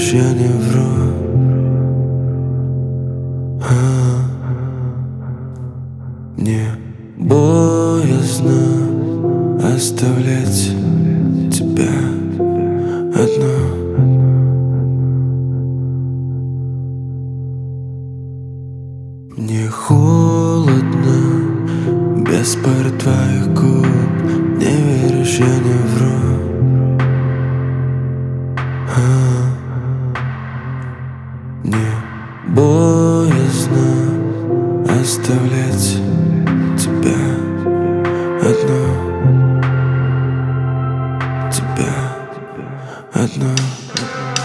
веришь, я не вру. Мне боязно оставлять тебя одну. Мне холодно без пары твоих губ. Не веришь, я не вру. Мне боязно оставлять тебя одну. Тебя одну.